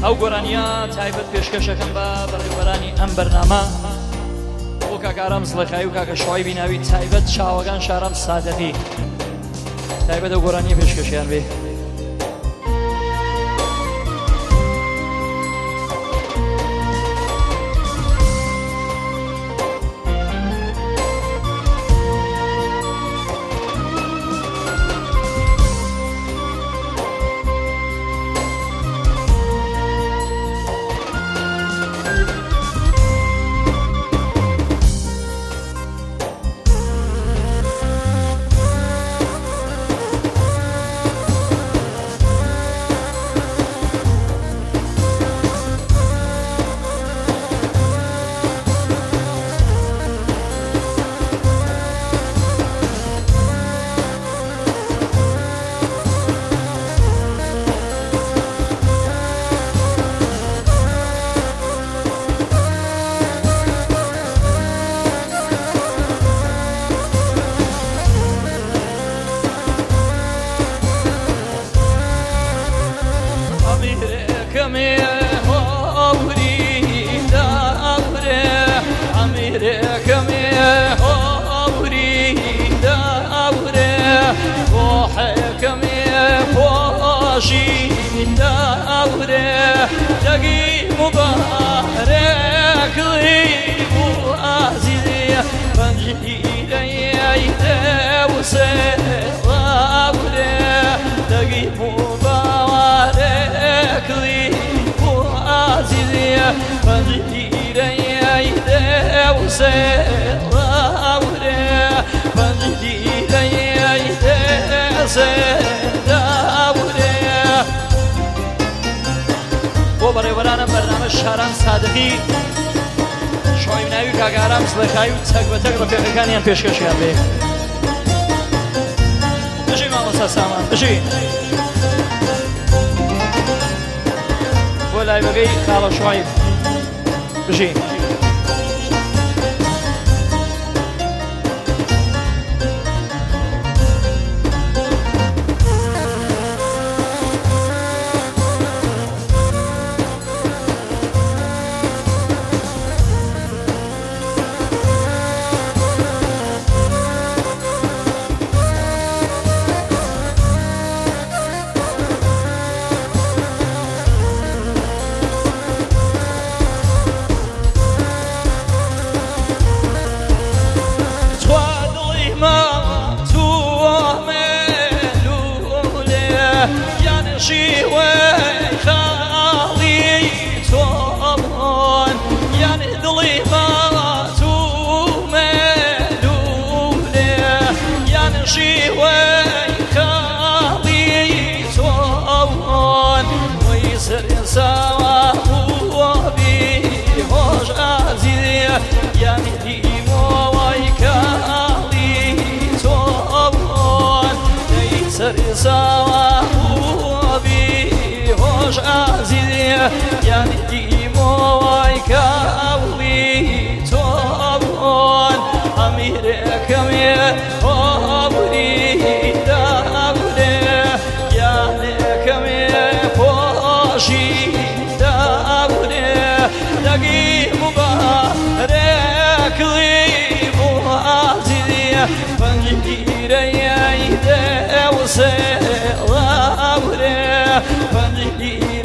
ئەو گۆرانیە تایبەت پێشکەشەکەم بە بەڕێوەبەرانی ئەم بەرنامە بۆ کاکارام زڵەخایی و کاکە شوای بیناوی تایبەت چاوەکان شارەم سادەقی تایبەت ئەو گۆرانیە پێشکەشیان بێ. بۆ بەڕێوەرانم بەرنامە شاران سادەقی شوای بیناوی کاکارام زڵەخایی و تەک بە تەک ڕفێقەکانیان پێشکەشیان بێ. بژی مامۆستا سامان بژی بۆ لایبەکەی خاڵە شوای بژی يعني ديمو ويكاولي توبون أميرك أمير أبري داولي يعني كمير فوشي داولي لقي مبارك لي مؤازي فنجير يايدي وسيلاولي فنجير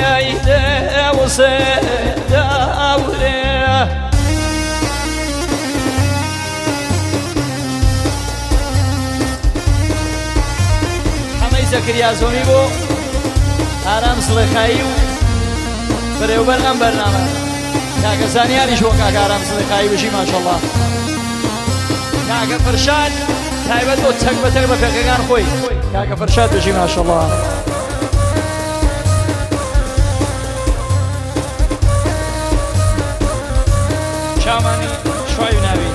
حەمەی زەکریا زۆمی بۆ ئارام زڵەخایی و بەڕێوەبەر ئەم بەرنامە کاکە زانیاریش بۆ کاکە ئارام زڵەخایی بژی ماشەڵڵا کاکە فەرشاد تایبەت بۆ تەک بە تەک بە پێکەکان خۆی کاکە فەرشاد بژی ماشەڵڵا شامانی شوای بیناوی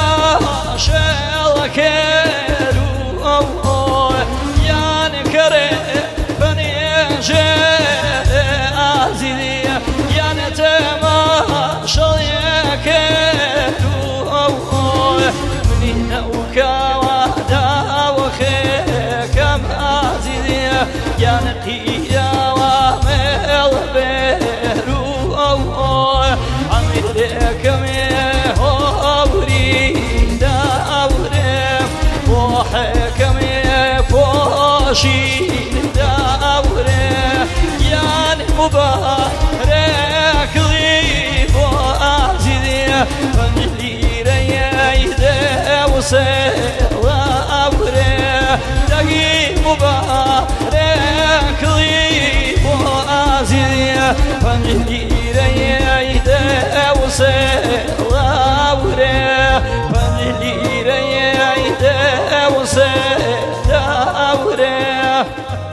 شل كيرو يعني كريم قيا ومل بيرو عمرك مهوري داورم وحكم فوشي داورم يعني مبارك لي وعزيزي فنجلي ريايده وسلامره دقي مبارك لي وعزيزي فنجلي ريايده وسلامره فنجلي ريايده وسلامره